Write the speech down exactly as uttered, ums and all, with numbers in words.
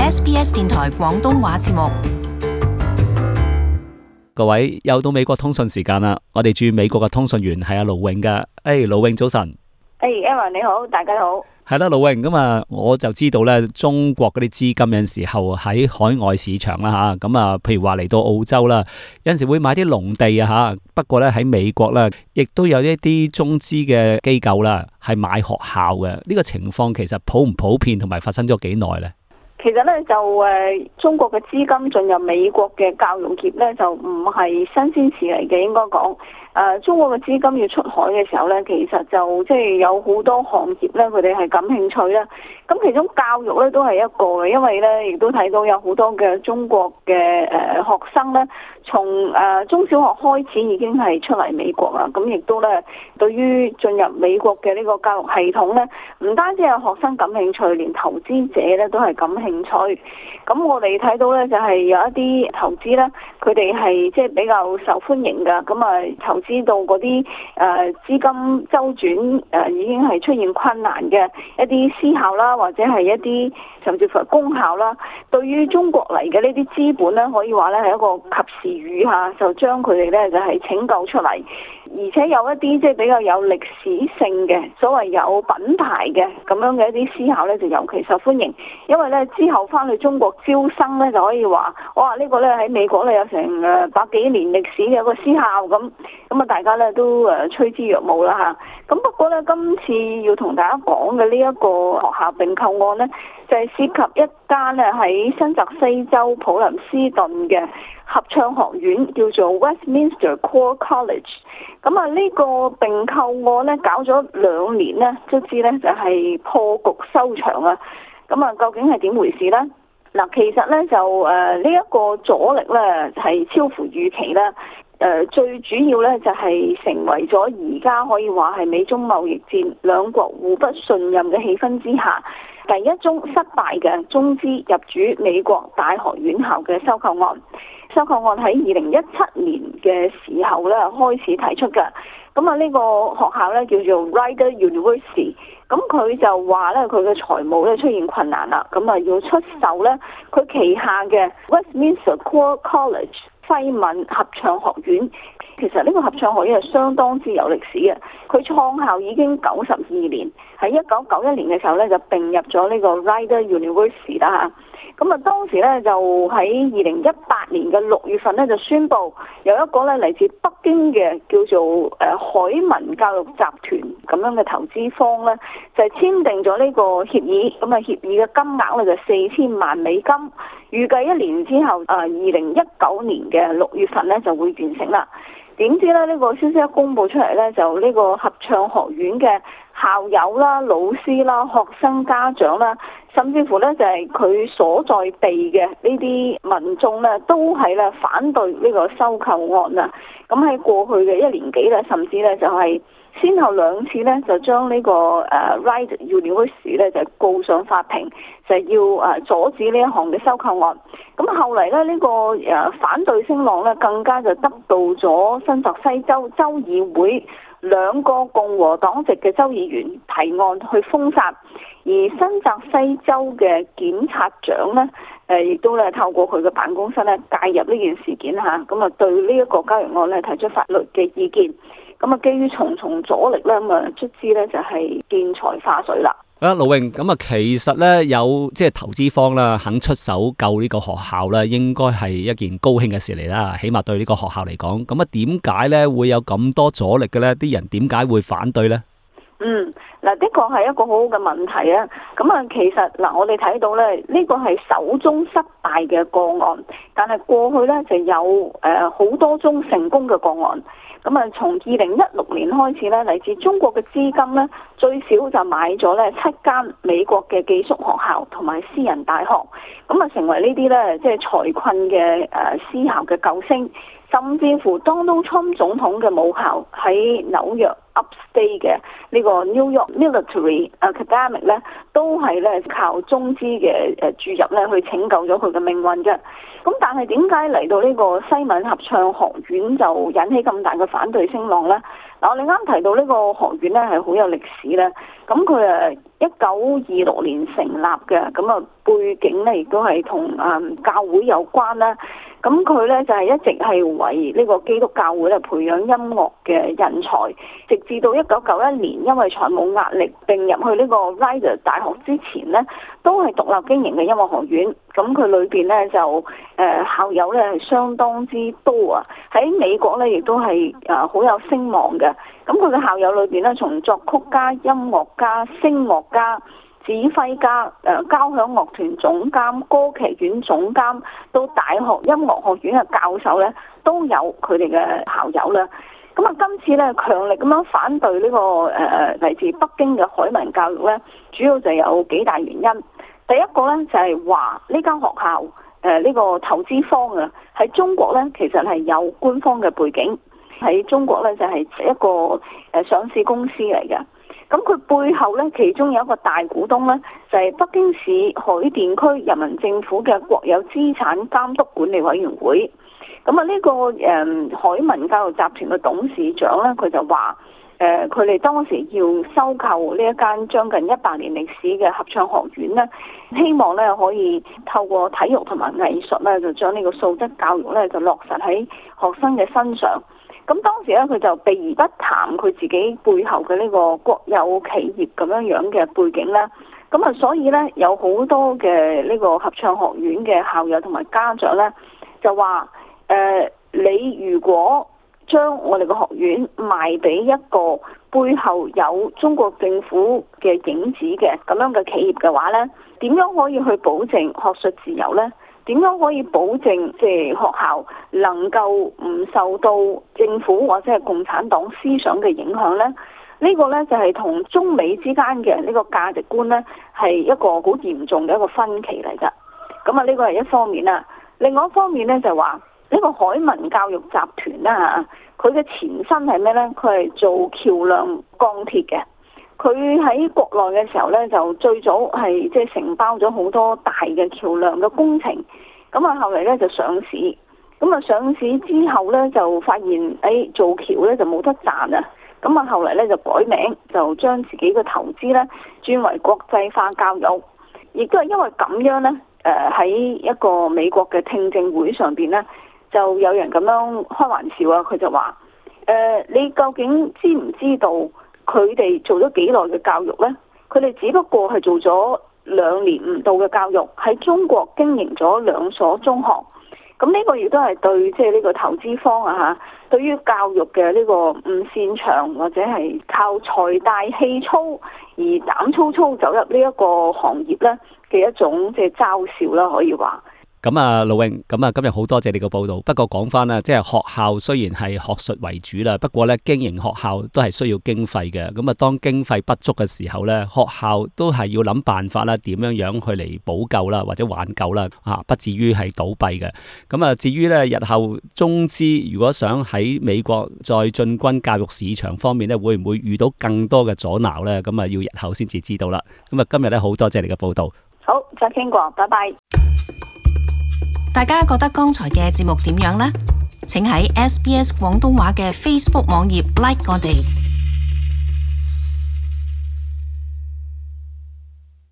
S B S 電台廣東話節目。 各位，又到美國通訊時間啦！我哋駐美國嘅通訊員係阿盧永噶。誒，盧永早晨。 誒，Aaron 你好，大家好。 係啦，盧永咁啊，我就知道咧，中國嗰啲資金有陣時候喺海外市場啦吓，咁啊，譬如話嚟到澳洲啦，有陣時會買啲農地啊吓。不過咧喺美國咧，亦都有一啲中資嘅機構啦，係買學校嘅。呢個情況其實普唔普遍，同埋發生咗幾耐咧？ 其實咧就誒，中國嘅資金進入美國嘅教育業咧，就唔係新鮮事嚟嘅，應該講。誒、呃，中國嘅資金要出海嘅時候咧，其實就即係有好多行業咧，佢哋係感興趣啦。咁其中教育咧都係一個嘅，因為咧亦都睇到有好多嘅中國嘅誒、呃、學生咧，從誒、呃、中小學開始已經係出嚟美國啦。咁亦都咧對於進入美國嘅呢個教育系統咧，唔單止有學生感興趣，連投資者咧都係感興趣。咁我哋睇到咧就係、是、有一啲投資咧，佢哋係即係比較受歡迎㗎。咁啊投知道嗰啲誒資金周轉誒、呃、已經係出現困難嘅一啲私校啦，或者係一啲甚至乎係公校啦，對於中國嚟嘅呢啲資本咧，可以話咧係一個及時雨下，就將佢哋咧就係、是、拯救出嚟，而且有一啲即係比較有歷史性嘅所謂有品牌嘅咁樣嘅一啲私校咧，就尤其受歡迎，因為咧之後翻去中國招生咧就可以話，哇呢、這個咧喺美國咧有成誒百幾年歷史嘅一個私校咁。咁啊，大家咧都誒趨之若鶩啦嚇。咁不過咧，今次要同大家講嘅呢一個學校併購案咧，就係、是、涉及一間咧喺新澤西州普林斯頓嘅合唱學院，叫做 Westminster Core College。咁啊，呢個併購案咧搞咗兩年咧，卒之咧就係破局收場啊。咁啊，究竟係點回事咧？嗱，其實咧就誒呢一個阻力咧係超乎預期啦。誒、呃、最主要咧就係、是、成為咗而家可以話係美中貿易戰兩國互不信任嘅氣氛之下，第一宗失敗嘅中資入主美國大學院校嘅收購案。收購案喺二零一七年嘅時候咧開始提出嘅。咁啊呢個學校咧叫做 Rider University， 咁佢就話咧佢嘅財務咧出現困難啦，咁啊要出售咧佢旗下嘅 Westminster Core College。西敏合唱學院，其實呢個合唱學院係相當之有歷史嘅，佢創校已經九十二年，喺一九九一年嘅時候咧就併入咗呢個 Rider University 啦嚇。咁啊當時咧就喺二零一八年嘅六月份咧就宣布有一個咧嚟自北京嘅叫做誒海文教育集團咁樣嘅投資方咧就係簽訂咗呢個協議，咁啊協議嘅金額咧就四千萬美金，預計一年之後誒二零一九年嘅六月份咧就會完成啦。點知咧呢個消息一公佈出嚟咧，就呢個合唱學院嘅校友啦、老師啦、學生家長啦，甚至乎咧就係佢所在地嘅呢啲民眾咧，都係咧反對呢個收購案啊！咁喺過去嘅一年幾咧，甚至咧就係先後兩次咧，就將呢個誒 Rider University 咧就告上法庭，就係要誒阻止呢一項嘅收購案。咁後嚟咧呢個誒反對聲浪咧，更加就得到咗新澤西州州議會兩個共和黨籍嘅州議員提案去封殺，而新澤西州嘅檢察長咧誒亦都咧透過佢嘅辦公室咧介入呢件事件嚇，咁啊對呢一個交易案咧提出法律嘅意見。咁啊，基於重重阻力咧，咁啊，卒之咧就係見財化水啦。 啊，盧永，咁啊，其實咧有即係投資方啦，肯出手救呢個學校咧，應該係一件高興嘅事嚟啦。起碼對呢個學校嚟講，咁啊，點解咧會有咁多阻力嘅咧？啲人點解會反對咧？ 嗯，嗱，的確係一個好好嘅問題啊。咁啊，其實嗱，我哋睇到咧，呢個係首宗失敗嘅個案，但係過去咧就有誒好多宗成功嘅個案。咁啊，從二零一六年開始咧，嚟自中國嘅資金咧，最少就買咗咧七間美國嘅寄宿學校同埋私人大學，咁啊成為呢啲咧即係財困嘅誒私校嘅救星，甚至乎 Donald Trump 總統嘅母校喺紐約 Upstate 嘅呢個 New York Military Academy 咧，都係咧靠中資嘅誒注入咧去拯救咗佢嘅命運嘅。咁但係點解嚟到呢個西敏合唱學院就引起咁大嘅反對聲浪呢？ 嗱，我哋啱提到呢個學院咧係好有歷史咧，咁佢誒一九二六年成立嘅，咁啊背景咧亦都係同誒教會有關啦。咁佢咧就係一直係為呢個基督教會咧培養音樂嘅人才，直至到一九九一年，因為財務壓力並入去呢個 Rider 大學之前咧，都係獨立經營嘅音樂學院。咁佢裏邊咧就誒、呃、校友咧係相當之多啊！喺美國咧亦都係誒好有聲望嘅。咁佢嘅校友裏邊咧，從作曲家、音樂家、聲樂家、指揮家、誒、呃、交響樂團總監、歌劇院總監，到大學音樂學院嘅教授咧，都有佢哋嘅校友啦。咁啊，今次咧強力咁樣反對呢、這個誒嚟、呃、自北京嘅海文教育咧，主要就有幾大原因。第一個咧就係話呢間學校誒呢、呃這個投資方啊，喺中國咧其實係有官方嘅背景，喺中國咧就係一個誒上市公司嚟嘅。咁佢背後咧，其中有一個大股東咧，就係北京市海淀區人民政府嘅國有資產監督管理委員會。咁啊，呢個誒海文教育集團嘅董事長咧，佢就話誒，佢哋當時要收購呢一間將近一百年歷史嘅合唱學院咧，希望咧可以透過體育同埋藝術咧，就將呢個素質教育咧，就落實喺學生嘅身上。咁當時咧，佢就避而不談佢自己背後嘅呢個國有企業咁樣樣嘅背景啦。咁啊，所以咧有好多嘅呢個合唱學院嘅校友同埋家長咧，就話誒、呃，你如果將我哋個學院賣俾一個背後有中國政府嘅影子嘅咁樣嘅企業嘅話咧，點樣可以去保證學術自由咧？點樣可以保證即係學校能夠唔受到政府或者係共產黨思想嘅影響呢？呢個呢，就係同中美之間嘅呢個價值觀呢，係一個好嚴重嘅一個分歧嚟㗎。咁啊，呢個係一方面啦。另外一方面呢，就話呢個海文教育集團啦，佢嘅前身係咩呢？佢係做橋梁鋼鐵嘅。佢喺國內嘅時候咧，就最早係即係承包咗好多大嘅橋梁嘅工程。咁啊，後嚟咧就上市。咁啊，上市之後咧就發現，誒、哎、做橋咧就冇得賺啊。咁啊，後嚟咧就改名，就將自己嘅投資咧轉為國際化教育。亦都係因為咁樣咧，誒、呃、喺一個美國嘅聽證會上邊咧，就有人咁樣開玩笑啊。佢就話：誒、呃、你究竟知唔知道？佢哋做咗幾耐嘅教育呢？佢哋只不過係做咗兩年唔到嘅教育，喺中國經營咗兩所中學。咁呢個亦都係對即係呢個投資方啊嚇，對於教育嘅呢個唔擅長或者係靠財大氣粗而膽粗粗走入呢一個行業呢嘅一種即係嘲笑啦，可以話。 咁啊，盧穎，咁啊，今日好多謝你個報道。不過講翻啦，即係學校雖然係學術為主啦，不過咧經營學校都係需要經費嘅。咁啊，當經費不足嘅時候咧，學校都係要諗辦法啦，點樣樣去嚟補救啦，或者挽救啦，啊，不至於係倒閉嘅。咁啊，至於咧日後中資如果想喺美國再進軍教育市場方面咧，會唔會遇到更多嘅阻撓咧？咁啊，要日後先至知道啦。咁啊，今日咧好多謝你嘅報道。 好，再傾過，拜拜。 大家覺得剛才嘅節目點樣呢？請喺 S B S 廣東話嘅 Facebook 網頁 like 我哋。